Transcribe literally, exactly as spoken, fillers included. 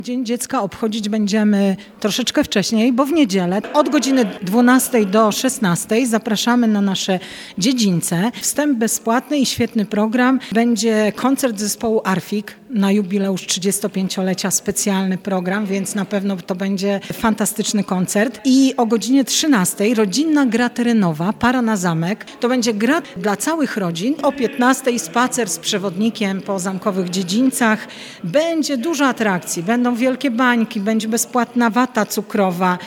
Dzień Dziecka obchodzić będziemy troszeczkę wcześniej, bo w niedzielę od godziny dwunastej do szesnastej zapraszamy na nasze dziedzińce. Wstęp bezpłatny i świetny program. Będzie koncert zespołu Arfik na jubileusz trzydziestopięciolecia, specjalny program, więc na pewno to będzie fantastyczny koncert. I o godzinie trzynastej rodzinna gra terenowa, para na zamek. To będzie gra dla całych rodzin. O piętnastej spacer z przewodnikiem po zamkowych dziedzińcach. Będzie dużo atrakcji, będą wielkie bańki, będzie bezpłatna wata cukrowa,